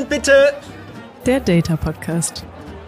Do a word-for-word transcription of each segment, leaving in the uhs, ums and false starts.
bitte! Der Data Podcast.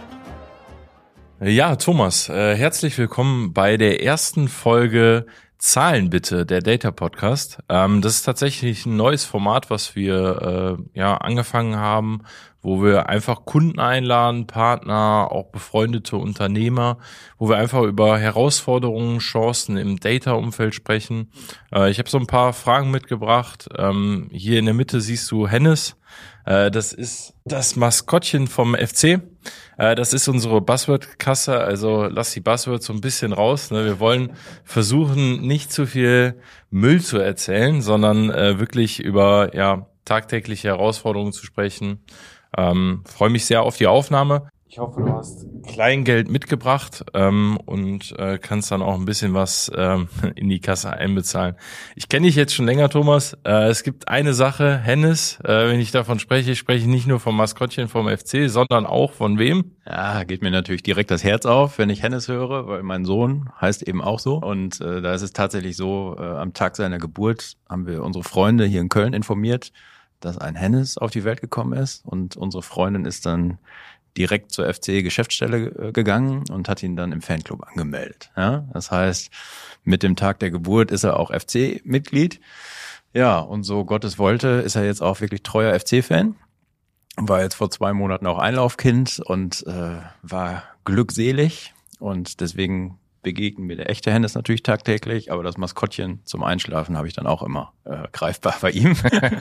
Ja, Thomas, äh, herzlich willkommen bei der ersten Folge Zahlen bitte, der Data Podcast. Ähm, das ist tatsächlich ein neues Format, was wir äh, ja angefangen haben, wo wir einfach Kunden einladen, Partner, auch befreundete Unternehmer, wo wir einfach über Herausforderungen, Chancen im Data-Umfeld sprechen. Äh, ich habe so ein paar Fragen mitgebracht. Ähm, hier in der Mitte siehst du Hennes. Äh, das ist das Maskottchen vom F C. Äh, das ist unsere Buzzword-Kasse, also lass die Buzzwords so ein bisschen raus. Ne? Wir wollen versuchen, nicht zu viel Müll zu erzählen, sondern äh, wirklich über ja tagtägliche Herausforderungen zu sprechen. Ähm, freue mich sehr auf die Aufnahme. Ich hoffe, du hast Kleingeld mitgebracht ähm, und äh, kannst dann auch ein bisschen was ähm, in die Kasse einbezahlen. Ich kenne dich jetzt schon länger, Thomas. Äh, es gibt eine Sache, Hennes, äh, wenn ich davon spreche, spreche ich nicht nur vom Maskottchen vom F C, sondern auch von wem? Ja, geht mir natürlich direkt das Herz auf, wenn ich Hennes höre, weil mein Sohn heißt eben auch so. Und äh, da ist es tatsächlich so, äh, am Tag seiner Geburt haben wir unsere Freunde hier in Köln informiert, dass ein Hennes auf die Welt gekommen ist. Und unsere Freundin ist dann direkt zur F C-Geschäftsstelle gegangen und hat ihn dann im Fanclub angemeldet. Ja, das heißt, mit dem Tag der Geburt ist er auch F C-Mitglied. Ja, und so Gottes wollte, ist er jetzt auch wirklich treuer F C-Fan. War jetzt vor zwei Monaten auch Einlaufkind und äh, war glückselig. Und deswegen begegnen mir der echte Hennes natürlich tagtäglich, aber das Maskottchen zum Einschlafen habe ich dann auch immer äh, greifbar bei ihm.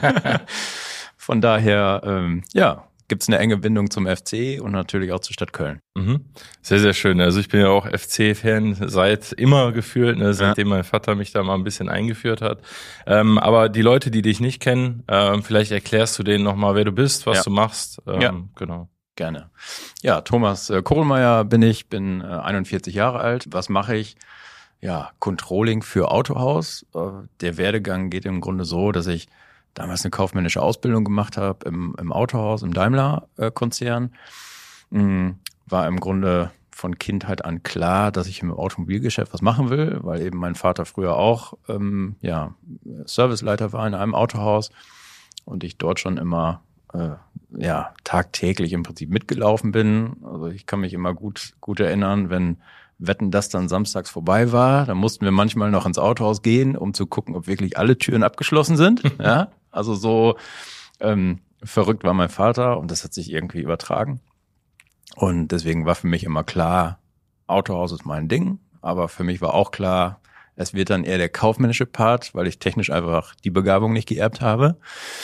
Von daher, ähm, ja, gibt es eine enge Bindung zum F C und natürlich auch zur Stadt Köln. Mhm. Sehr, sehr schön. Also ich bin ja auch F C-Fan seit immer gefühlt, ne, seitdem ja. mein Vater mich da mal ein bisschen eingeführt hat. Ähm, aber die Leute, die dich nicht kennen, ähm, vielleicht erklärst du denen nochmal, wer du bist, was ja. du machst. Ähm, ja, genau. Gerne. Ja, Thomas äh, Kohlmeier bin ich, bin äh, einundvierzig Jahre alt. Was mache ich? Ja, Controlling für Autohaus. Äh, der Werdegang geht im Grunde so, dass ich damals eine kaufmännische Ausbildung gemacht habe im, im Autohaus, im Daimler-Konzern. Mhm. War im Grunde von Kindheit an klar, dass ich im Automobilgeschäft was machen will, weil eben mein Vater früher auch ähm, ja, Serviceleiter war in einem Autohaus und ich dort schon immer äh, ja tagtäglich im Prinzip mitgelaufen bin. Also ich kann mich immer gut gut erinnern, wenn Wetten, das dann samstags vorbei war, dann mussten wir manchmal noch ins Autohaus gehen, um zu gucken, ob wirklich alle Türen abgeschlossen sind. Ja, also so ähm, verrückt war mein Vater und das hat sich irgendwie übertragen. Und deswegen war für mich immer klar, Autohaus ist mein Ding, aber für mich war auch klar, es wird dann eher der kaufmännische Part, weil ich technisch einfach die Begabung nicht geerbt habe.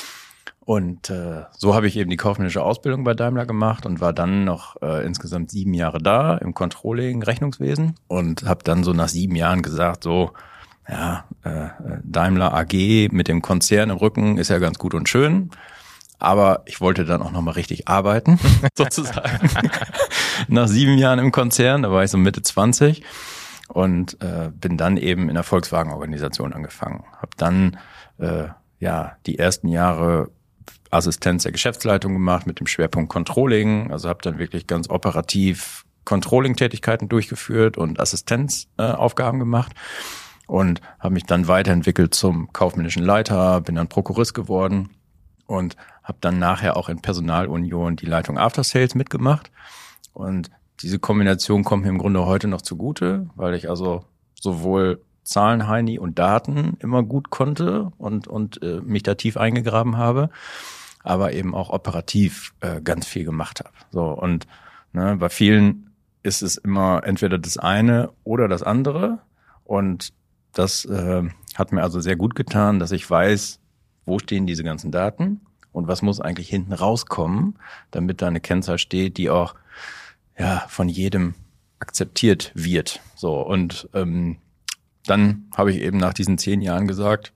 Und äh, so habe ich eben die kaufmännische Ausbildung bei Daimler gemacht und war dann noch äh, insgesamt sieben Jahre da im Controlling, Rechnungswesen und habe dann so nach sieben Jahren gesagt, so ja, äh, Daimler A G mit dem Konzern im Rücken ist ja ganz gut und schön, aber ich wollte dann auch nochmal richtig arbeiten, sozusagen. Nach sieben Jahren im Konzern, da war ich so Mitte zwanzig und äh, bin dann eben in der Volkswagen-Organisation angefangen. Habe dann äh, ja die ersten Jahre Assistenz der Geschäftsleitung gemacht mit dem Schwerpunkt Controlling, also habe dann wirklich ganz operativ Controlling-Tätigkeiten durchgeführt und Assistenzaufgaben äh, gemacht und habe mich dann weiterentwickelt zum kaufmännischen Leiter, bin dann Prokurist geworden und habe dann nachher auch in Personalunion die Leitung After Sales mitgemacht und diese Kombination kommt mir im Grunde heute noch zugute, weil ich also sowohl Zahlen, Heini und Daten immer gut konnte und und äh, mich da tief eingegraben habe, aber eben auch operativ äh, ganz viel gemacht habe. So und ne, bei vielen ist es immer entweder das eine oder das andere und das äh, hat mir also sehr gut getan, dass ich weiß, wo stehen diese ganzen Daten und was muss eigentlich hinten rauskommen, damit da eine Kennzahl steht, die auch ja von jedem akzeptiert wird. So und ähm, dann habe ich eben nach diesen zehn Jahren gesagt,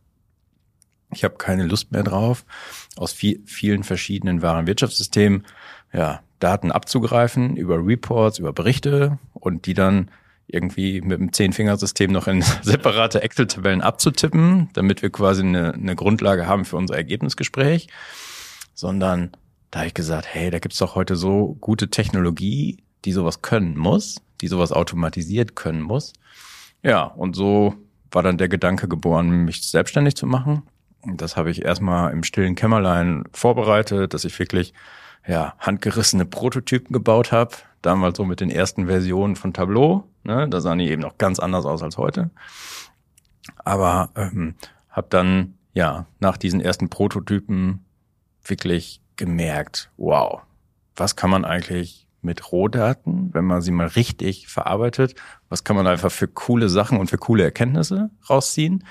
ich habe keine Lust mehr drauf, aus viel, vielen verschiedenen Warenwirtschaftssystemen ja, Daten abzugreifen, über Reports, über Berichte und die dann irgendwie mit dem Zehn-Finger-System noch in separate Excel-Tabellen abzutippen, damit wir quasi eine, eine Grundlage haben für unser Ergebnisgespräch. Sondern da habe ich gesagt, hey, da gibt's doch heute so gute Technologie, die sowas können muss, die sowas automatisiert können muss. Ja, und so war dann der Gedanke geboren, mich selbstständig zu machen. Und das habe ich erstmal im stillen Kämmerlein vorbereitet, dass ich wirklich ja, handgerissene Prototypen gebaut habe. Damals so mit den ersten Versionen von Tableau. Ne? Da sahen die eben noch ganz anders aus als heute. Aber ähm, habe dann ja nach diesen ersten Prototypen wirklich gemerkt, wow, was kann man eigentlich mit Rohdaten, wenn man sie mal richtig verarbeitet, was kann man einfach für coole Sachen und für coole Erkenntnisse rausziehen.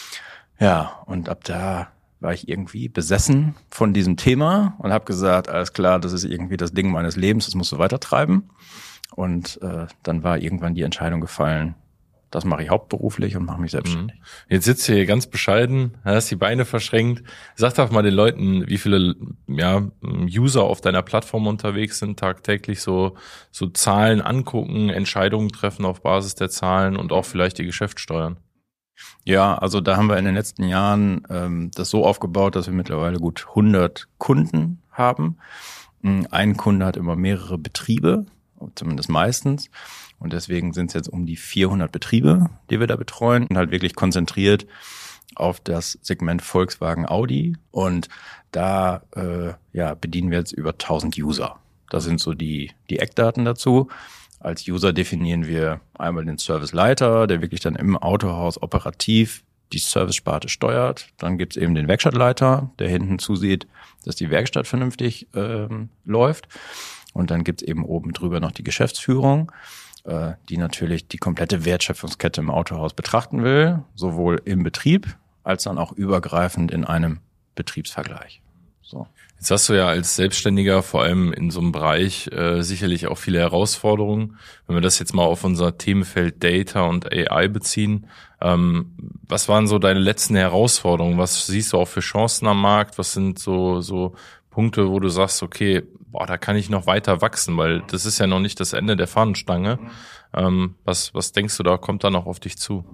Ja, und ab da war ich irgendwie besessen von diesem Thema und habe gesagt, alles klar, das ist irgendwie das Ding meines Lebens, das musst du weitertreiben. Und äh, dann war irgendwann die Entscheidung gefallen, das mache ich hauptberuflich und mache mich selbstständig. Jetzt sitzt du hier ganz bescheiden, hast die Beine verschränkt. Sag doch mal den Leuten, wie viele ja, User auf deiner Plattform unterwegs sind, tagtäglich so so Zahlen angucken, Entscheidungen treffen auf Basis der Zahlen und auch vielleicht ihr Geschäft steuern. Ja, also da haben wir in den letzten Jahren ähm, das so aufgebaut, dass wir mittlerweile gut hundert Kunden haben. Ein Kunde hat immer mehrere Betriebe, zumindest meistens. Und deswegen sind es jetzt um die vierhundert Betriebe, die wir da betreuen und halt wirklich konzentriert auf das Segment Volkswagen Audi. Und da äh, ja, bedienen wir jetzt über tausend User. Das sind so die, die Eckdaten dazu. Als User definieren wir einmal den Serviceleiter, der wirklich dann im Autohaus operativ die Servicesparte steuert. Dann gibt's eben den Werkstattleiter, der hinten zusieht, dass die Werkstatt vernünftig ähm, läuft. Und dann gibt's eben oben drüber noch die Geschäftsführung, äh, die natürlich die komplette Wertschöpfungskette im Autohaus betrachten will, sowohl im Betrieb als dann auch übergreifend in einem Betriebsvergleich. So. Jetzt hast du ja als Selbstständiger vor allem in so einem Bereich äh, sicherlich auch viele Herausforderungen. Wenn wir das jetzt mal auf unser Themenfeld Data und A I beziehen, ähm, was waren so deine letzten Herausforderungen? Was siehst du auch für Chancen am Markt? Was sind so so Punkte, wo du sagst, okay, boah, da kann ich noch weiter wachsen, weil das ist ja noch nicht das Ende der Fahnenstange. Ähm, was was denkst du, da kommt da noch auf dich zu?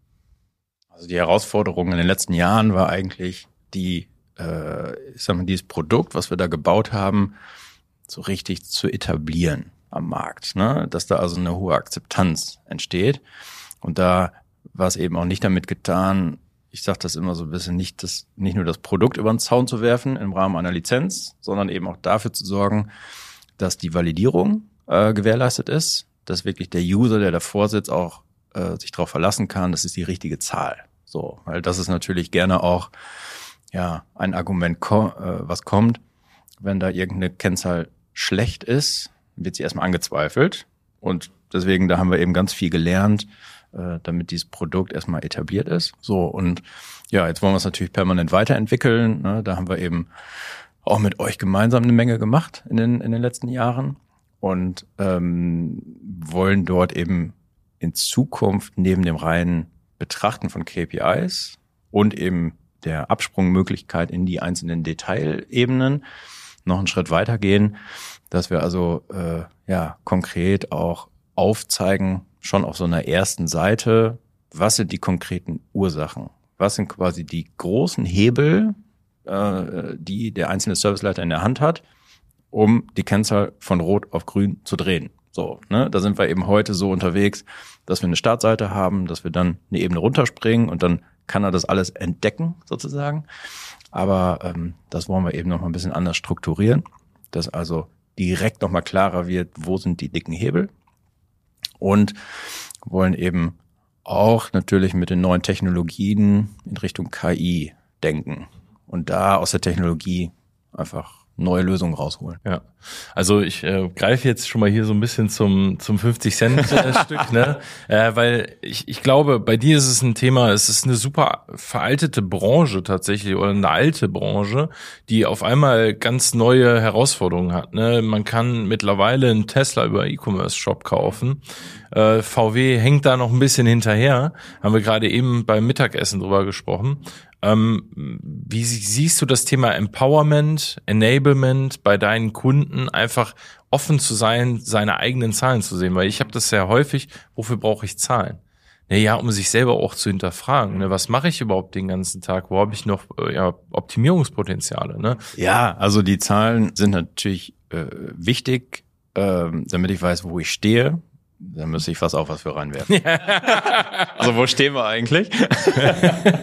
Also die Herausforderung in den letzten Jahren war eigentlich die ich sag mal, dieses Produkt, was wir da gebaut haben, so richtig zu etablieren am Markt, ne? Dass da also eine hohe Akzeptanz entsteht. Und da war es eben auch nicht damit getan, ich sage das immer so ein bisschen, nicht, das, nicht nur das Produkt über den Zaun zu werfen im Rahmen einer Lizenz, sondern eben auch dafür zu sorgen, dass die Validierung äh, gewährleistet ist, dass wirklich der User, der davor sitzt, auch äh, sich darauf verlassen kann, das ist die richtige Zahl. So, weil das ist natürlich gerne auch ja, ein Argument, ko- äh, was kommt, wenn da irgendeine Kennzahl schlecht ist, wird sie erstmal angezweifelt. Und deswegen, da haben wir eben ganz viel gelernt, äh, damit dieses Produkt erstmal etabliert ist. So, und ja, jetzt wollen wir es natürlich permanent weiterentwickeln. Ne? Da haben wir eben auch mit euch gemeinsam eine Menge gemacht in den, in den letzten Jahren und ähm, wollen dort eben in Zukunft neben dem reinen Betrachten von K P Is und eben der Absprungmöglichkeit in die einzelnen Detailebenen noch einen Schritt weitergehen, dass wir also äh, ja konkret auch aufzeigen, schon auf so einer ersten Seite, was sind die konkreten Ursachen, was sind quasi die großen Hebel, äh, die der einzelne Serviceleiter in der Hand hat, um die Kennzahl von Rot auf Grün zu drehen. So, ne, da sind wir eben heute so unterwegs, dass wir eine Startseite haben, dass wir dann eine Ebene runterspringen und dann kann er das alles entdecken sozusagen. Aber ähm, das wollen wir eben noch mal ein bisschen anders strukturieren, dass also direkt noch mal klarer wird, wo sind die dicken Hebel, und wollen eben auch natürlich mit den neuen Technologien in Richtung K I denken und da aus der Technologie einfach neue Lösungen rausholen. Ja, also ich äh, greife jetzt schon mal hier so ein bisschen zum zum fünfzig Cent äh, Stück, ne, äh, weil ich ich glaube, bei dir ist es ein Thema, es ist eine super veraltete Branche tatsächlich oder eine alte Branche, die auf einmal ganz neue Herausforderungen hat, ne. Man kann mittlerweile einen Tesla über E-Commerce-Shop kaufen. Äh, V W hängt da noch ein bisschen hinterher, haben wir gerade eben beim Mittagessen drüber gesprochen. Ähm, wie siehst du das Thema Empowerment, Enablement bei deinen Kunden, einfach offen zu sein, seine eigenen Zahlen zu sehen? Weil ich habe das sehr häufig, wofür brauche ich Zahlen? Naja, um sich selber auch zu hinterfragen. Ne? Was mache ich überhaupt den ganzen Tag? Wo habe ich noch äh, ja, Optimierungspotenziale? Ne? Ja, also die Zahlen sind natürlich äh, wichtig, äh, damit ich weiß, wo ich stehe. Da müsste ich fast auch was für reinwerfen. Also wo stehen wir eigentlich?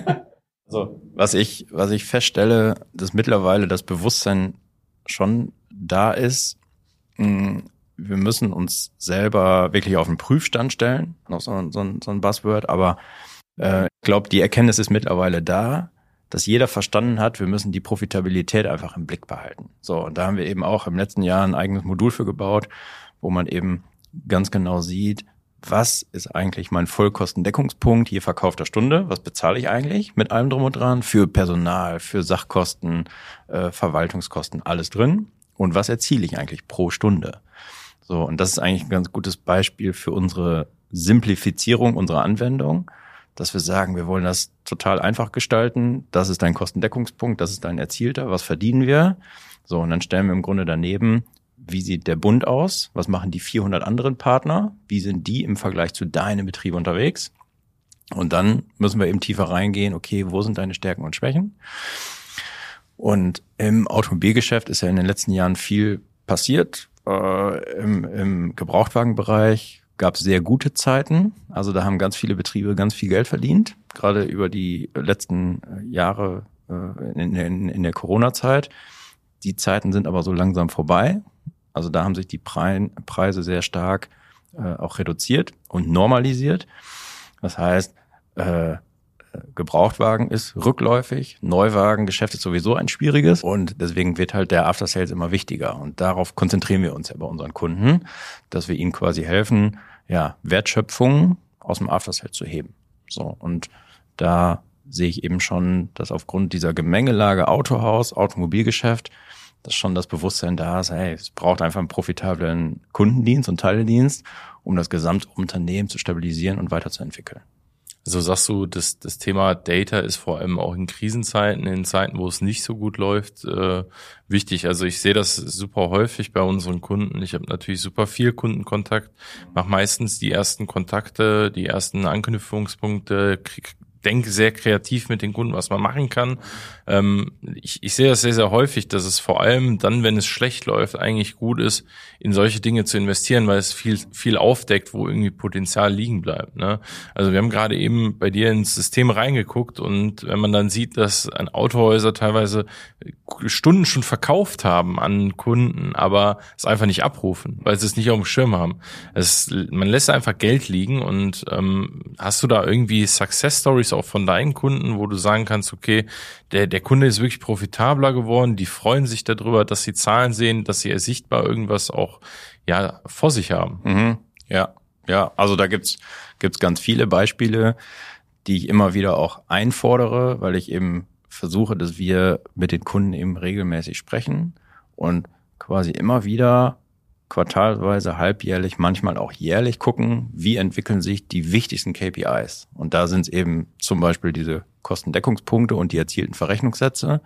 Also was ich was ich feststelle, dass mittlerweile das Bewusstsein schon da ist, mh, wir müssen uns selber wirklich auf den Prüfstand stellen, noch so, so, so ein Buzzword, aber äh, ich glaube, die Erkenntnis ist mittlerweile da, dass jeder verstanden hat, wir müssen die Profitabilität einfach im Blick behalten. So, und da haben wir eben auch im letzten Jahr ein eigenes Modul für gebaut, wo man eben ganz genau sieht, was ist eigentlich mein Vollkostendeckungspunkt je verkaufter Stunde, was bezahle ich eigentlich mit allem drum und dran, für Personal, für Sachkosten, äh, Verwaltungskosten, alles drin, und was erziele ich eigentlich pro Stunde. So, und das ist eigentlich ein ganz gutes Beispiel für unsere Simplifizierung unserer Anwendung, dass wir sagen, wir wollen das total einfach gestalten, das ist dein Kostendeckungspunkt, das ist dein Erzielter, was verdienen wir? So, und dann stellen wir im Grunde daneben, wie sieht der Bund aus? Was machen die vierhundert anderen Partner? Wie sind die im Vergleich zu deinem Betrieb unterwegs? Und dann müssen wir eben tiefer reingehen, okay, wo sind deine Stärken und Schwächen? Und im Automobilgeschäft ist ja in den letzten Jahren viel passiert. Äh, im, im Gebrauchtwagenbereich gab es sehr gute Zeiten. Also da haben ganz viele Betriebe ganz viel Geld verdient, gerade über die letzten Jahre äh, in, in, in der Corona-Zeit. Die Zeiten sind aber so langsam vorbei. Also da haben sich die Preise sehr stark äh, auch reduziert und normalisiert. Das heißt, äh, Gebrauchtwagen ist rückläufig, Neuwagengeschäft ist sowieso ein schwieriges, und deswegen wird halt der After-Sales immer wichtiger. Und darauf konzentrieren wir uns ja bei unseren Kunden, dass wir ihnen quasi helfen, ja, Wertschöpfung aus dem After-Sales zu heben. So, und da sehe ich eben schon, dass aufgrund dieser Gemengelage Autohaus, Automobilgeschäft, dass schon das Bewusstsein da ist, hey, es braucht einfach einen profitablen Kundendienst und Teiledienst, um das Gesamtunternehmen zu stabilisieren und weiterzuentwickeln. Also sagst du, das, das Thema Data ist vor allem auch in Krisenzeiten, in Zeiten, wo es nicht so gut läuft, äh, wichtig. Also ich sehe das super häufig bei unseren Kunden. Ich habe natürlich super viel Kundenkontakt, mache meistens die ersten Kontakte, die ersten Anknüpfungspunkte, krieg, denke sehr kreativ mit den Kunden, was man machen kann. Ähm, ich, ich sehe das sehr, sehr häufig, dass es vor allem dann, wenn es schlecht läuft, eigentlich gut ist, in solche Dinge zu investieren, weil es viel, viel aufdeckt, wo irgendwie Potenzial liegen bleibt. Ne? Also wir haben gerade eben bei dir ins System reingeguckt, und wenn man dann sieht, dass ein Autohäuser teilweise Stunden schon verkauft haben an Kunden, aber es einfach nicht abrufen, weil sie es nicht auf dem Schirm haben. Es, man lässt einfach Geld liegen. Und ähm, hast du da irgendwie Success Stories auch von deinen Kunden, wo du sagen kannst, okay, der der Kunde ist wirklich profitabler geworden, die freuen sich darüber, dass sie Zahlen sehen, dass sie sichtbar irgendwas auch ja vor sich haben. Mhm. Ja, ja, also da gibt's gibt's ganz viele Beispiele, die ich immer wieder auch einfordere, weil ich eben versuche, dass wir mit den Kunden eben regelmäßig sprechen und quasi immer wieder quartalsweise, halbjährlich, manchmal auch jährlich gucken, wie entwickeln sich die wichtigsten K P Is. Und da sind es eben zum Beispiel diese Kostendeckungspunkte und die erzielten Verrechnungssätze.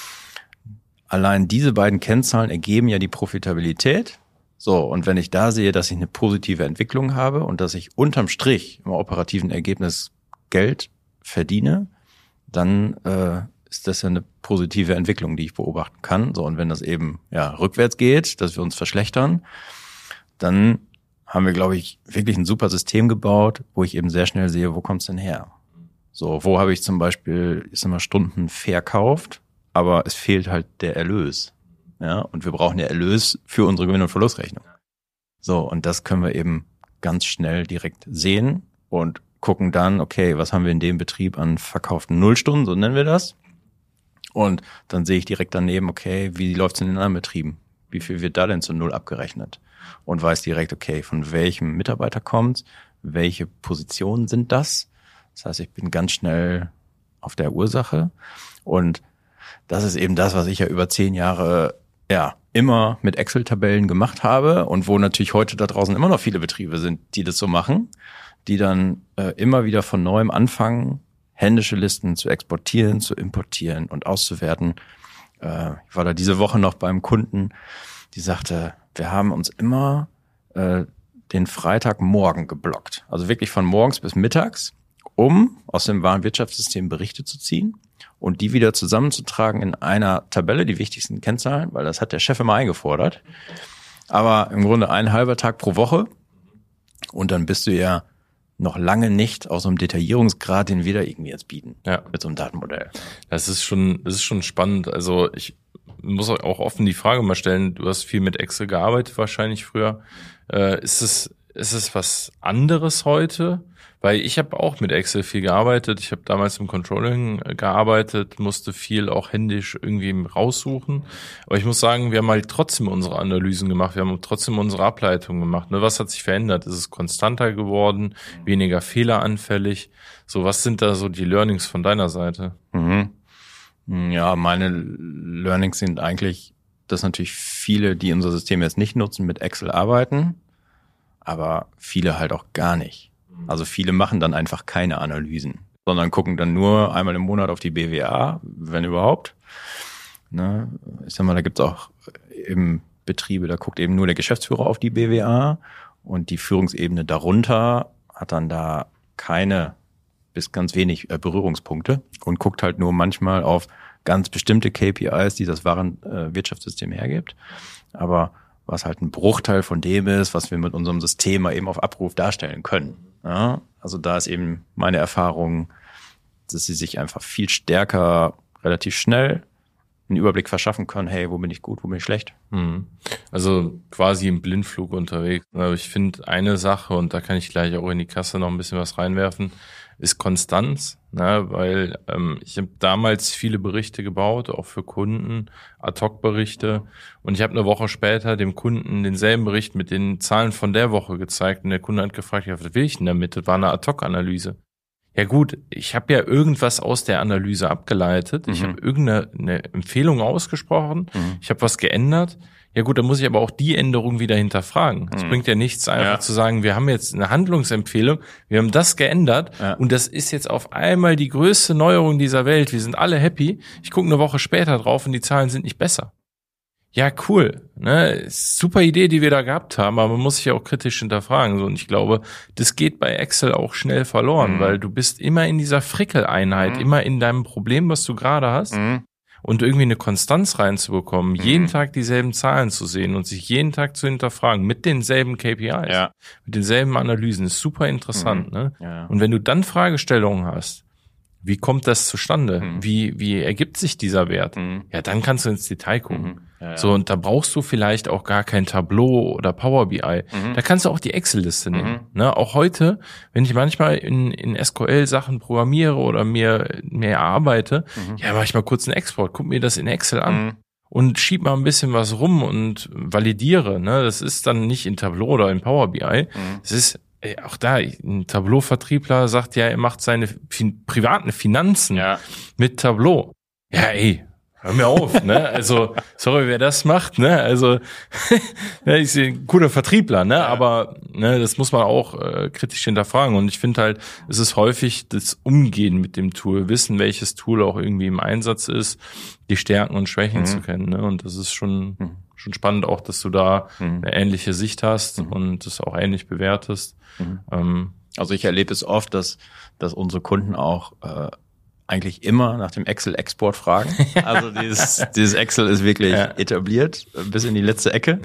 Allein diese beiden Kennzahlen ergeben ja die Profitabilität. So, und wenn ich da sehe, dass ich eine positive Entwicklung habe und dass ich unterm Strich im operativen Ergebnis Geld verdiene, dann äh, ist das ja eine positive Entwicklung, die ich beobachten kann. So, und wenn das eben ja rückwärts geht, dass wir uns verschlechtern, dann haben wir, glaube ich, wirklich ein super System gebaut, wo ich eben sehr schnell sehe, wo kommt's denn her? So, wo habe ich zum Beispiel, ist immer Stunden verkauft, aber es fehlt halt der Erlös. Ja, und wir brauchen ja Erlös für unsere Gewinn- und Verlustrechnung. So, und das können wir eben ganz schnell direkt sehen und gucken dann, okay, was haben wir in dem Betrieb an verkauften Nullstunden, so nennen wir das. Und dann sehe ich direkt daneben, okay, wie läuft's in den anderen Betrieben? Wie viel wird da denn zu Null abgerechnet? Und weiß direkt, okay, von welchem Mitarbeiter kommt's? Welche Positionen sind das? Das heißt, ich bin ganz schnell auf der Ursache. Und das ist eben das, was ich ja über zehn Jahre ja immer mit Excel-Tabellen gemacht habe und wo natürlich heute da draußen immer noch viele Betriebe sind, die das so machen, die dann äh, immer wieder von neuem anfangen, händische Listen zu exportieren, zu importieren und auszuwerten. Äh, ich war da diese Woche noch beim Kunden, die sagte, wir haben uns immer äh, den Freitagmorgen geblockt. Also wirklich von morgens bis mittags, um aus dem Warenwirtschaftssystem Berichte zu ziehen und die wieder zusammenzutragen in einer Tabelle, die wichtigsten Kennzahlen, weil das hat der Chef immer eingefordert. Aber im Grunde ein halber Tag pro Woche und dann bist du ja noch lange nicht aus so einem Detaillierungsgrad, den wir da irgendwie jetzt bieten, ja, mit so einem Datenmodell. Das ist schon, das ist schon spannend. Also ich muss auch offen die Frage mal stellen, du hast viel mit Excel gearbeitet wahrscheinlich früher. Äh, ist es, ist es was anderes heute? Weil ich habe auch mit Excel viel gearbeitet. Ich habe damals im Controlling gearbeitet, musste viel auch händisch irgendwie raussuchen. Aber ich muss sagen, wir haben halt trotzdem unsere Analysen gemacht. Wir haben trotzdem unsere Ableitungen gemacht. Ne? Was hat sich verändert? Ist es konstanter geworden? Weniger fehleranfällig? So, was sind da so die Learnings von deiner Seite? Mhm. Ja, meine Learnings sind eigentlich, dass natürlich viele, die unser System jetzt nicht nutzen, mit Excel arbeiten, aber viele halt auch gar nicht. Also viele machen dann einfach keine Analysen, sondern gucken dann nur einmal im Monat auf die B W A, wenn überhaupt. Ne? Ich sag mal, da gibt's auch eben Betriebe, da guckt eben nur der Geschäftsführer auf die B W A und die Führungsebene darunter hat dann da keine bis ganz wenig Berührungspunkte und guckt halt nur manchmal auf ganz bestimmte K P Is, die das Warenwirtschaftssystem hergibt. Aber was halt ein Bruchteil von dem ist, was wir mit unserem System mal eben auf Abruf darstellen können. Ja, also da ist eben meine Erfahrung, dass sie sich einfach viel stärker, relativ schnell einen Überblick verschaffen können, hey, wo bin ich gut, wo bin ich schlecht. Also quasi im Blindflug unterwegs. Aber ich finde eine Sache, und da kann ich gleich auch in die Kasse noch ein bisschen was reinwerfen, ist Konstanz, ne? Weil ähm, ich habe damals viele Berichte gebaut, auch für Kunden, Ad-Hoc-Berichte, und ich habe eine Woche später dem Kunden denselben Bericht mit den Zahlen von der Woche gezeigt und der Kunde hat gefragt, ja, was will ich denn damit? Das war eine Ad-Hoc-Analyse. Ja gut, ich habe ja irgendwas aus der Analyse abgeleitet, ich mhm. habe irgendeine Empfehlung ausgesprochen, mhm. ich habe was geändert. Ja gut, dann muss ich aber auch die Änderung wieder hinterfragen. Es mhm. bringt ja nichts, einfach ja. zu sagen, wir haben jetzt eine Handlungsempfehlung, wir haben das geändert ja. und das ist jetzt auf einmal die größte Neuerung dieser Welt. Wir sind alle happy. Ich gucke eine Woche später drauf und die Zahlen sind nicht besser. Ja, cool. Ne? Super Idee, die wir da gehabt haben, aber man muss sich auch kritisch hinterfragen. So, und ich glaube, das geht bei Excel auch schnell verloren, mhm. weil du bist immer in dieser Frickeleinheit, mhm. immer in deinem Problem, was du gerade hast. Mhm. Und irgendwie eine Konstanz reinzubekommen, mhm. jeden Tag dieselben Zahlen zu sehen und sich jeden Tag zu hinterfragen mit denselben K P Is, ja. mit denselben Analysen, ist super interessant. Mhm. Ne? Ja. Und wenn du dann Fragestellungen hast, wie kommt das zustande? Mhm. Wie, wie ergibt sich dieser Wert? Mhm. Ja, dann kannst du ins Detail gucken. Mhm. Ja, ja. So, und da brauchst du vielleicht auch gar kein Tableau oder Power B I. Mhm. Da kannst du auch die Excel-Liste nehmen. Mhm. Ne? Auch heute, wenn ich manchmal in, in S Q L Sachen programmiere oder mir, mir erarbeite, mhm. ja, mach ich mal kurz einen Export, guck mir das in Excel an. Mhm. Und schieb mal ein bisschen was rum und validiere. Ne? Das ist dann nicht in Tableau oder in Power B I. Mhm. Das ist Ey, auch da, ein Tableau-Vertriebler sagt ja, er macht seine fin- privaten Finanzen ja. mit Tableau. Ja, ey, hör mir auf, ne? Also, sorry, wer das macht, ne? Also, ja, ich bin ein guter Vertriebler, ne? Ja. Aber ne, das muss man auch äh, kritisch hinterfragen. Und ich finde halt, es ist häufig das Umgehen mit dem Tool, wissen, welches Tool auch irgendwie im Einsatz ist, die Stärken und Schwächen mhm. zu kennen, ne? Und das ist schon mhm. schon spannend auch, dass du da mhm. eine ähnliche Sicht hast mhm. und das auch ähnlich bewertest. Mhm. Ähm, also ich erlebe es oft, dass dass unsere Kunden auch äh, eigentlich immer nach dem Excel-Export fragen. Also dieses, dieses Excel ist wirklich ja. etabliert bis in die letzte Ecke.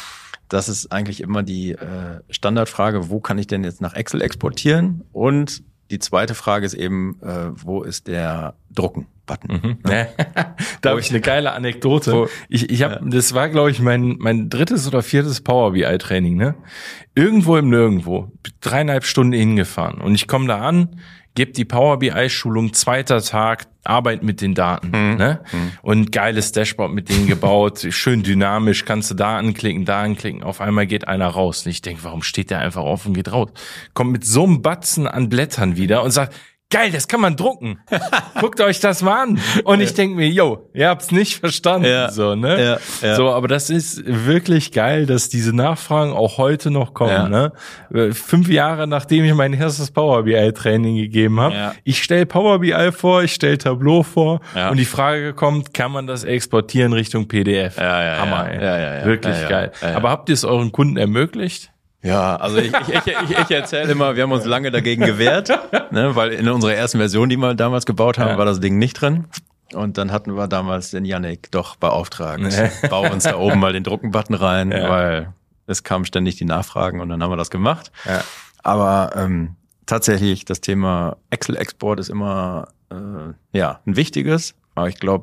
Das ist eigentlich immer die äh, Standardfrage, wo kann ich denn jetzt nach Excel exportieren? Und die zweite Frage ist eben, äh, wo ist der Drucken-Button? Mhm. Ja. Da habe ich eine geile Anekdote. Wo, ich ich habe, ja. das war glaube ich mein mein drittes oder viertes Power B I Training. Ne, irgendwo im Nirgendwo, dreieinhalb Stunden hingefahren und ich komme da an, gebe die Power B I Schulung, zweiter Tag, Arbeit mit den Daten, mhm. ne? Mhm. Und geiles Dashboard mit denen gebaut, schön dynamisch, kannst du da anklicken, da anklicken, auf einmal geht einer raus. Und ich denke, warum steht der einfach auf und geht raus? Kommt mit so einem Batzen an Blättern wieder und sagt, geil, das kann man drucken. Guckt euch das mal an. Und ich denke mir, yo, ihr habt's nicht verstanden. Ja. So, ne? Ja, ja. So, aber das ist wirklich geil, dass diese Nachfragen auch heute noch kommen. Ja. Ne? Fünf Jahre nachdem ich mein erstes Power B I Training gegeben habe. Ja. Ich stelle Power B I vor, ich stelle Tableau vor ja. und die Frage kommt, kann man das exportieren Richtung P D F? Ja, ja, Hammer, ja. ey. Ja, ja, ja. Wirklich ja, ja. geil. Ja, ja. Aber habt ihr es euren Kunden ermöglicht? Ja, also ich, ich, ich, ich erzähle immer, wir haben uns lange dagegen gewehrt, ne, weil in unserer ersten Version, die wir damals gebaut haben, ja. war das Ding nicht drin. Und dann hatten wir damals den Yannick doch beauftragt, nee. bau uns da oben mal den Drucken-Button rein, ja. weil es kamen ständig die Nachfragen und dann haben wir das gemacht. Ja. Aber ähm, tatsächlich, das Thema Excel-Export ist immer äh, ja ein wichtiges, aber ich glaube,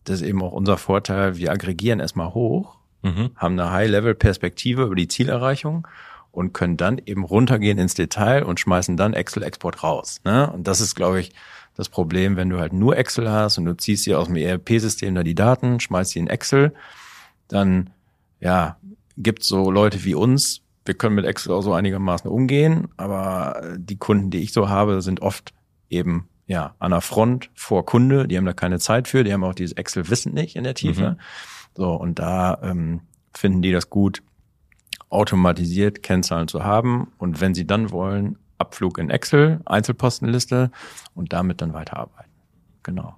das ist eben auch unser Vorteil, wir aggregieren erstmal hoch, Mhm. haben eine High-Level-Perspektive über die Zielerreichung und können dann eben runtergehen ins Detail und schmeißen dann Excel-Export raus. Ne? Und das ist, glaube ich, das Problem, wenn du halt nur Excel hast und du ziehst dir aus dem E R P-System da die Daten, schmeißt die in Excel, dann ja, gibt's so Leute wie uns, wir können mit Excel auch so einigermaßen umgehen, aber die Kunden, die ich so habe, sind oft eben ja an der Front vor Kunde, die haben da keine Zeit für, die haben auch dieses Excel-Wissen nicht in der Tiefe. Mhm. So, und da ähm, finden die das gut, automatisiert Kennzahlen zu haben und wenn sie dann wollen, Abflug in Excel, Einzelpostenliste und damit dann weiterarbeiten. Genau.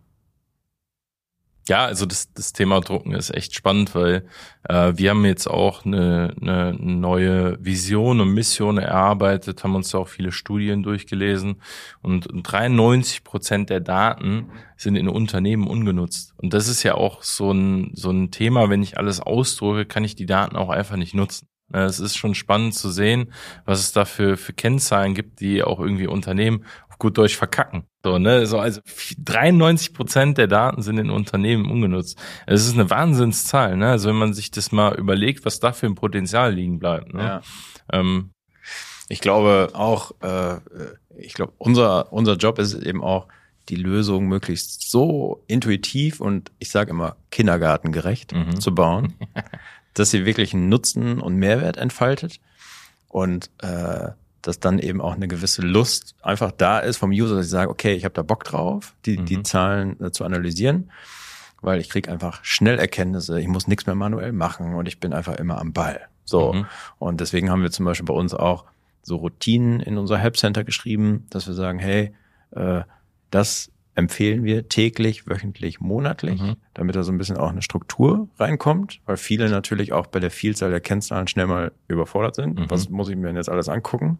Ja, also das, das Thema Drucken ist echt spannend, weil äh, wir haben jetzt auch eine, eine neue Vision und Mission erarbeitet, haben uns da auch viele Studien durchgelesen und dreiundneunzig Prozent der Daten sind in Unternehmen ungenutzt. Und das ist ja auch so ein so ein Thema, wenn ich alles ausdrucke, kann ich die Daten auch einfach nicht nutzen. Es ist schon spannend zu sehen, was es da für, für Kennzahlen gibt, die auch irgendwie Unternehmen auf gut Deutsch verkacken. So, ne, so, also dreiundneunzig Prozent der Daten sind in Unternehmen ungenutzt. Es ist eine Wahnsinnszahl, ne? Also wenn man sich das mal überlegt, was da für ein Potenzial liegen bleibt. Ne? Ja. Ähm, ich glaube auch, äh, ich glaube, unser unser Job ist eben auch, die Lösung möglichst so intuitiv und ich sage immer kindergartengerecht mhm. zu bauen, dass sie wirklich einen Nutzen und Mehrwert entfaltet und äh, dass dann eben auch eine gewisse Lust einfach da ist vom User, dass ich sage, okay, ich habe da Bock drauf, die mhm. die Zahlen äh, zu analysieren, weil ich kriege einfach schnell Erkenntnisse, ich muss nichts mehr manuell machen und ich bin einfach immer am Ball. So mhm. Und deswegen haben wir zum Beispiel bei uns auch so Routinen in unser Helpcenter geschrieben, dass wir sagen, hey, äh, das empfehlen wir täglich, wöchentlich, monatlich, mhm. damit da so ein bisschen auch eine Struktur reinkommt, weil viele natürlich auch bei der Vielzahl der Kennzahlen schnell mal überfordert sind. Mhm. Was muss ich mir denn jetzt alles angucken?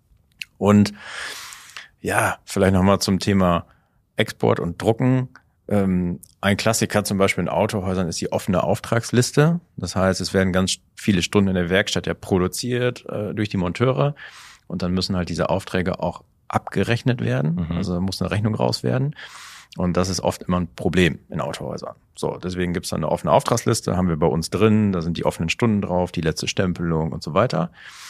Und ja, vielleicht nochmal zum Thema Export und Drucken. Ähm, ein Klassiker zum Beispiel in Autohäusern ist die offene Auftragsliste. Das heißt, es werden ganz viele Stunden in der Werkstatt ja produziert äh, durch die Monteure und dann müssen halt diese Aufträge auch abgerechnet werden, mhm. also muss eine Rechnung raus werden und das ist oft immer ein Problem in Autohäusern. So, deswegen gibt's dann eine offene Auftragsliste, haben wir bei uns drin, da sind die offenen Stunden drauf, die letzte Stempelung und so weiter.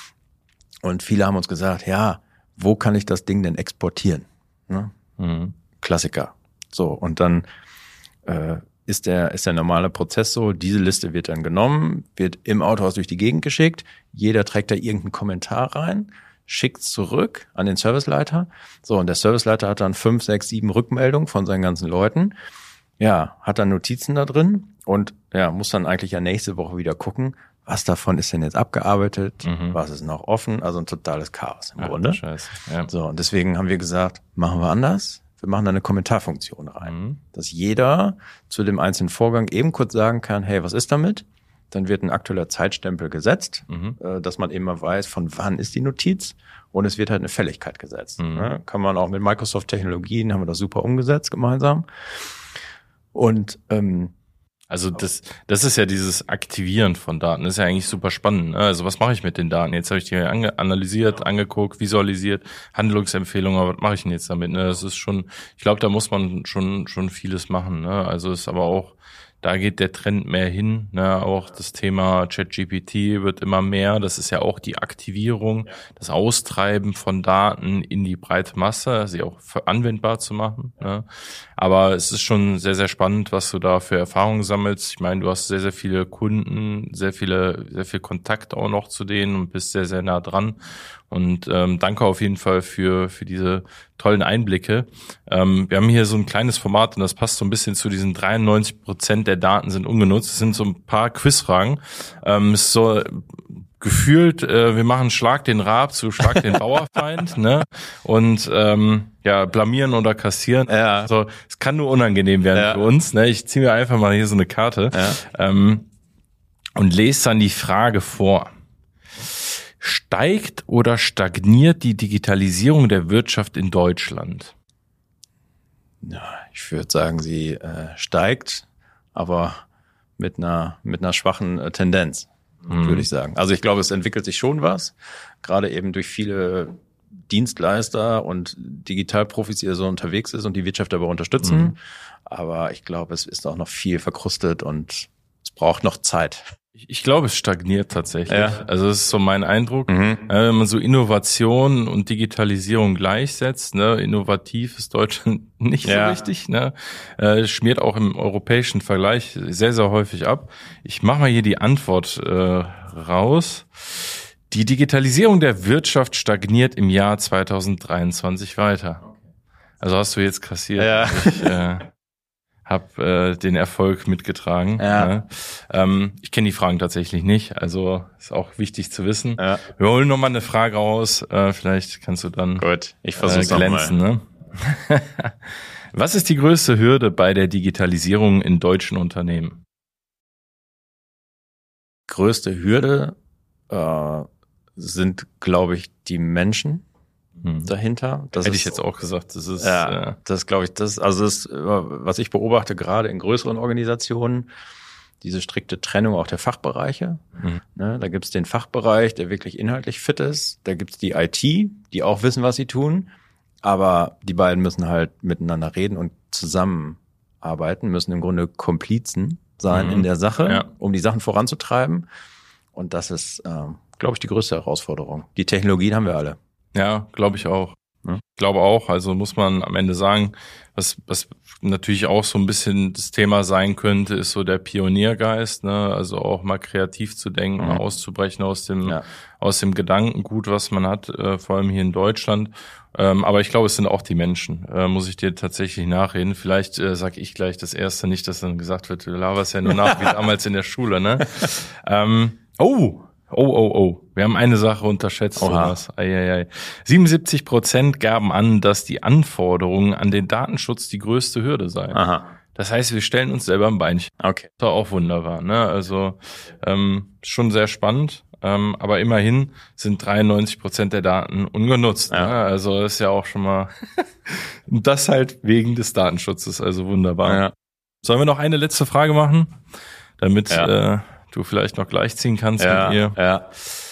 Und viele haben uns gesagt, ja, wo kann ich das Ding denn exportieren? Ne? Mhm. Klassiker. So, und dann äh, ist der ist der normale Prozess so, diese Liste wird dann genommen, wird im Autohaus durch die Gegend geschickt, jeder trägt da irgendeinen Kommentar rein, schickt's zurück an den Serviceleiter. So, und der Serviceleiter hat dann fünf, sechs, sieben Rückmeldungen von seinen ganzen Leuten. Ja, hat dann Notizen da drin und ja, muss dann eigentlich ja nächste Woche wieder gucken, was davon ist denn jetzt abgearbeitet, mhm. was ist noch offen, also ein totales Chaos im Ach, Grunde. Scheiße. Ja. So, und deswegen haben wir gesagt, machen wir anders. Wir machen da eine Kommentarfunktion rein, mhm. dass jeder zu dem einzelnen Vorgang eben kurz sagen kann, hey, was ist damit? Dann wird ein aktueller Zeitstempel gesetzt, mhm. äh, dass man eben mal weiß, von wann ist die Notiz und es wird halt eine Fälligkeit gesetzt. Mhm. Ne? Kann man auch mit Microsoft-Technologien, haben wir das super umgesetzt gemeinsam. Und ähm, also das das ist ja dieses Aktivieren von Daten, das ist ja eigentlich super spannend. Ne? Also was mache ich mit den Daten? Jetzt habe ich die ange- analysiert, angeguckt, visualisiert, Handlungsempfehlungen, aber was mache ich denn jetzt damit? Ne? Das ist schon, ich glaube, da muss man schon schon vieles machen. Ne? Also ist aber auch, da geht der Trend mehr hin, ne? Auch das Thema ChatGPT wird immer mehr. Das ist ja auch die Aktivierung, das Austreiben von Daten in die breite Masse, sie auch anwendbar zu machen. Ne? Aber es ist schon sehr, sehr spannend, was du da für Erfahrungen sammelst. Ich meine, du hast sehr, sehr viele Kunden, sehr viele, sehr viel Kontakt auch noch zu denen und bist sehr, sehr nah dran. Und ähm, danke auf jeden Fall für für diese tollen Einblicke. Ähm, wir haben hier so ein kleines Format und das passt so ein bisschen zu diesen dreiundneunzig Prozent der Daten sind ungenutzt. Es sind so ein paar Quizfragen. Ähm, es ist so gefühlt, äh, wir machen Schlag den Raab zu Schlag den Bauerfeind, ne? Und ähm, ja, blamieren oder kassieren. Ja. Also es kann nur unangenehm werden ja. für uns. Ne? Ich ziehe mir einfach mal hier so eine Karte ja. ähm, und lese dann die Frage vor. Steigt oder stagniert die Digitalisierung der Wirtschaft in Deutschland? Ja, ich würde sagen, sie äh, steigt, aber mit einer mit einer schwachen äh, Tendenz, mhm. würde ich sagen. Also ich glaube, es entwickelt sich schon was, gerade eben durch viele Dienstleister und Digitalprofis, die da so unterwegs ist und die Wirtschaft dabei unterstützen. Mhm. Aber ich glaube, es ist auch noch viel verkrustet und es braucht noch Zeit. Ich, ich glaube, es stagniert tatsächlich. Ja. Also das ist so mein Eindruck. Mhm. Äh, wenn man so Innovation und Digitalisierung gleichsetzt, ne, innovativ ist Deutschland nicht Ja. so richtig, ne, äh, schmiert auch im europäischen Vergleich sehr, sehr häufig ab. Ich mache mal hier die Antwort äh, raus. Die Digitalisierung der Wirtschaft stagniert im Jahr zweitausenddreiundzwanzig weiter. Also hast du jetzt kassiert. Ja. Ich äh, habe äh, den Erfolg mitgetragen. Ja. Ne? Ähm, ich kenne die Fragen tatsächlich nicht, also ist auch wichtig zu wissen. Ja. Wir holen nochmal eine Frage raus, äh, vielleicht kannst du dann Gut, ich äh, versuche glänzen. Ne? Was ist die größte Hürde bei der Digitalisierung in deutschen Unternehmen? Größte Hürde äh, sind, glaube ich, die Menschen Hm. dahinter. Das Hätte ist, ich jetzt auch gesagt. Das ist Ja, äh, das glaube ich, das, also das, was ich beobachte, gerade in größeren Organisationen, diese strikte Trennung auch der Fachbereiche. Mhm. Ne, da gibt's den Fachbereich, der wirklich inhaltlich fit ist. Da gibt's die I T, die auch wissen, was sie tun. Aber die beiden müssen halt miteinander reden und zusammenarbeiten, müssen im Grunde Komplizen sein Mhm. in der Sache, Ja. um die Sachen voranzutreiben. Und das ist, ähm, glaube ich, die größte Herausforderung. Die Technologien haben wir alle. Ja, glaube ich auch. Ja. Ich glaube auch, also muss man am Ende sagen, was, was natürlich auch so ein bisschen das Thema sein könnte, ist so der Pioniergeist, ne? Also auch mal kreativ zu denken, Mhm. auszubrechen aus dem, Ja. aus dem Gedankengut, was man hat, äh, vor allem hier in Deutschland. Ähm, aber ich glaube, es sind auch die Menschen, äh, muss ich dir tatsächlich nachreden. Vielleicht äh, sage ich gleich das Erste, nicht, dass dann gesagt wird, du laberst ja nur nach, wie damals in der Schule, ne? ähm, oh, Oh, oh, oh. Wir haben eine Sache unterschätzt, Oha. Thomas. Eieiei. siebenundsiebzig Prozent gaben an, dass die Anforderungen an den Datenschutz die größte Hürde seien. Aha. Das heißt, wir stellen uns selber ein Beinchen. Okay. Das war auch wunderbar, ne? Also ähm, schon sehr spannend. Ähm, aber immerhin sind dreiundneunzig Prozent der Daten ungenutzt. Ja. Ne? Also das ist ja auch schon mal das halt wegen des Datenschutzes. Also wunderbar. Ja. Sollen wir noch eine letzte Frage machen, damit Ja. äh, du vielleicht noch gleichziehen kannst Ja, mit ihr? ja.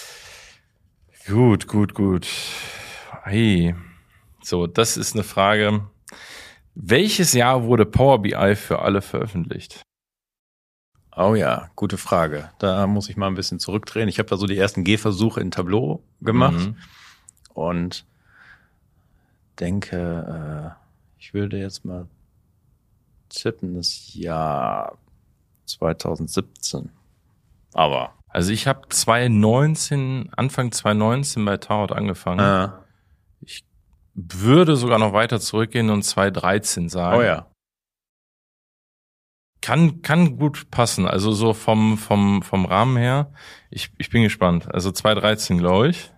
Gut, gut, gut. Hey. So, das ist eine Frage. Welches Jahr wurde Power B I für alle veröffentlicht? Oh ja, gute Frage. Da muss ich mal ein bisschen zurückdrehen. Ich habe da so die ersten Gehversuche in Tableau gemacht Mhm. und denke, äh, ich würde jetzt mal tippen, das Jahr zweitausendsiebzehn. Aber Also ich habe zweitausendneunzehn, Anfang zweitausendneunzehn bei Taut angefangen. äh, Ich würde sogar noch weiter zurückgehen und zweitausenddreizehn sagen. oh ja. Kann, kann gut passen. Also so vom, vom, vom Rahmen her. Ich, ich bin gespannt. Also zweitausenddreizehn, glaube ich.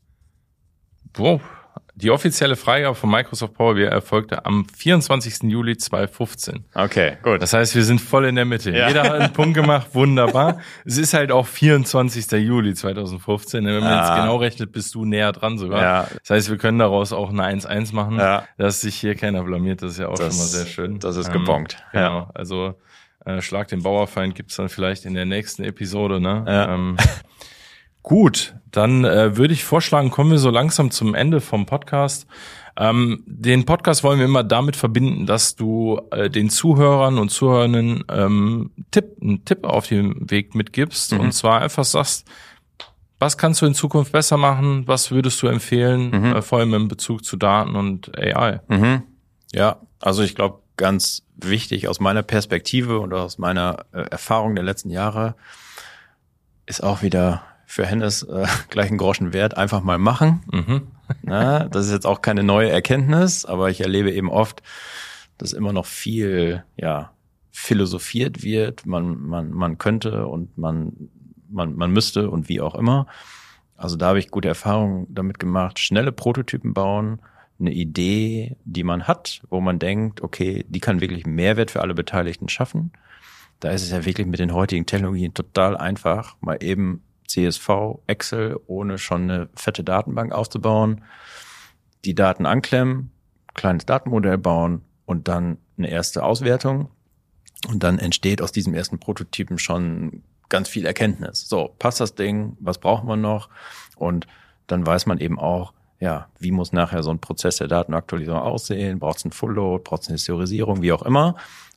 Wow. Die offizielle Freigabe von Microsoft Power B I erfolgte am vierundzwanzigsten Juli zweitausendfünfzehn. Okay, gut. Das heißt, wir sind voll in der Mitte. Ja. Jeder hat einen Punkt gemacht, wunderbar. Es ist halt auch vierundzwanzigsten Juli zweitausendfünfzehn. Wenn man Ah. jetzt genau rechnet, bist du näher dran sogar. Ja. Das heißt, wir können daraus auch eine eins eins machen, Ja. dass sich hier keiner blamiert. Das ist ja auch Das- schon mal sehr schön. das ist Ähm, gebongt. Genau. Ja. Also äh, Schlag den Bauerfeind gibt's dann vielleicht in der nächsten Episode. Ne? Ja. Ähm, gut, dann äh, würde ich vorschlagen, kommen wir so langsam zum Ende vom Podcast. Ähm, den Podcast wollen wir immer damit verbinden, dass du äh, den Zuhörern und Zuhörerinnen ähm, Tipp, einen Tipp auf dem Weg mitgibst. Mhm. Und zwar einfach sagst, was kannst du in Zukunft besser machen? Was würdest du empfehlen? Mhm. Äh, vor allem in Bezug zu Daten und A I. Mhm. Ja, also ich glaube, ganz wichtig aus meiner Perspektive und aus meiner äh, Erfahrung der letzten Jahre ist auch wieder für Hennes äh, gleich einen Groschen wert, einfach mal machen. Mhm. Na, das ist jetzt auch keine neue Erkenntnis, aber ich erlebe eben oft, dass immer noch viel, ja, philosophiert wird. Man, man, man könnte und man, man, man müsste und wie auch immer. Also da habe ich gute Erfahrungen damit gemacht. Schnelle Prototypen bauen, eine Idee, die man hat, wo man denkt, okay, die kann wirklich Mehrwert für alle Beteiligten schaffen. Da ist es ja wirklich mit den heutigen Technologien total einfach, mal eben C S V, Excel, ohne schon eine fette Datenbank aufzubauen, die Daten anklemmen, kleines Datenmodell bauen und dann eine erste Auswertung. Und dann entsteht aus diesem ersten Prototypen schon ganz viel Erkenntnis. So, passt das Ding? Was braucht man noch? Und dann weiß man eben auch, ja, wie muss nachher so ein Prozess der Datenaktualisierung aussehen? Braucht es einen Full-Load? Braucht es eine Historisierung? Wie auch immer.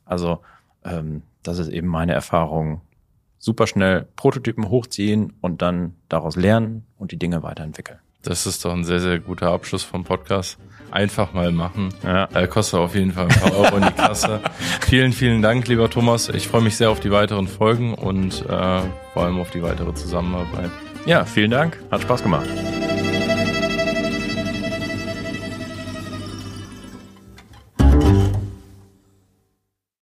Also ähm, das ist eben meine Erfahrung. Super schnell Prototypen hochziehen und dann daraus lernen und die Dinge weiterentwickeln. Das ist doch ein sehr, sehr guter Abschluss vom Podcast. Einfach mal machen. Ja. Äh, kostet auf jeden Fall ein paar Euro in die Kasse. Vielen, vielen Dank, lieber Thomas. Ich freue mich sehr auf die weiteren Folgen und äh, vor allem auf die weitere Zusammenarbeit. Ja, vielen Dank. Hat Spaß gemacht.